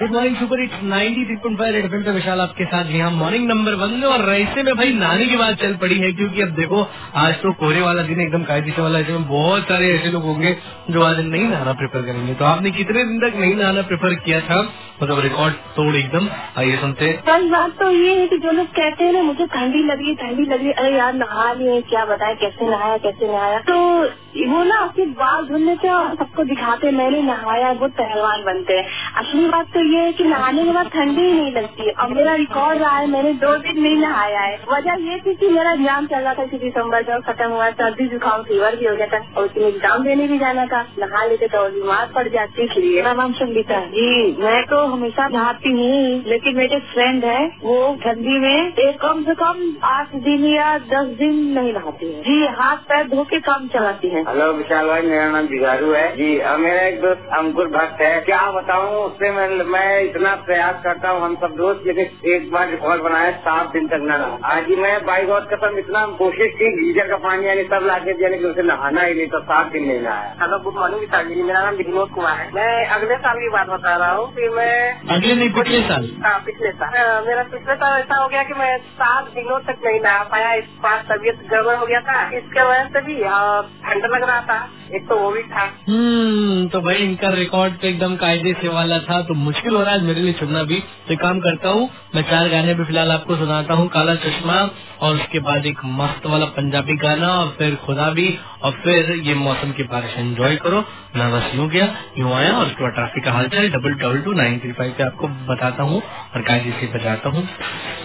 Good morning super hits 93.5 red FM पे विशाल आपके साथ यहाँ मॉर्निंग नंबर 1 में। और ऐसे में भाई नहाने की बात चल पड़ी है, क्योंकि अब देखो आज तो कोहरे वाला दिन एकदम कायदे वाला, ऐसे में बहुत सारे ऐसे लोग होंगे जो आज नहीं नहाना प्रेफर करेंगे। तो आपने कितने दिन तक नहीं नहाना प्रेफर किया था, मतलब रिकॉर्ड तोड़ एकदम? आइए सुनते हैं। सच बात तो ये है कि जो लोग कहते हैं ना मुझे ठंडी लग रही, अरे यार नहा लिए, क्या बताए कैसे नहाया, तो वो ना अपनी बाल धुलने से सबको दिखाते मैंने नहाया, वो पहलवान बनते हैं। असली बात तो ये है कि नहाने के बाद ठंडी ही नहीं लगती। अब मेरा रिकॉर्ड रहा है, मैंने 2 दिन नहीं नहाया है। वजह ये थी कि मेरा एग्जाम चल रहा था इसी दिसंबर का, खत्म हुआ, सर्दी जुकाम फीवर भी हो गया था और उसमें एग्जाम देने भी जाना था। नहा लेते तो बीमार पड़ जाती। इसलिए मेरा नाम संगीता जी। मैं तो हमेशा नहाती हूँ, लेकिन मेरे फ्रेंड है वो ठंडी में कम से कम 8 दिन या 10 दिन नहीं नहाती है जी, हाथ पैर धो के काम चलाती है। हेलो विशाल भाई, मेरा नाम जिगारू है जी। मेरा एक दोस्त अंकुर भट्ट है, क्या बताऊँ उससे मैं इतना प्रयास करता हूँ, हम सब दोस्त, लेकिन एक बार रिकॉर्ड बनाया 7 दिन तक नहा। आज ही मैं बाई गॉड कसम इतना कोशिश की, गीजर का पानी यानी सब लाके दिया, लेकिन उसे नहाना ही नहीं, तो 7 दिन नहीं नहाया। Hello good morning Vishal ji, मेरा नाम विनोद कुमार है। मैं अगले साल की बात बता रहा हूँ कि मैं अगले नहीं पिछले साल, पिछले साल मेरा पिछले साल ऐसा हो गया कि मैं 7 दिनों तक नहीं नहा पाया। इस बार तबीयत गड़बड़ हो गया था, इसके वजह से भी ठंड लग रहा था, एक तो वो भी था। तो भाई इनका रिकॉर्ड तो एकदम कायदे से वाला था, तो मुश्किल हो रहा है मेरे लिए चुनना भी। तो काम करता हूँ मैं 4 गाने भी फिलहाल आपको सुनाता हूँ, काला चश्मा और उसके बाद एक मस्त वाला पंजाबी गाना और फिर खुदा भी, और फिर ये मौसम की बारिश एंजॉय करो। मैं बस यूँ गया यूँ आया, और उसके बाद ट्रैफिक का हालचाल 222935 पे आपको बताता हूँ और कायदे से बजाता हूँ।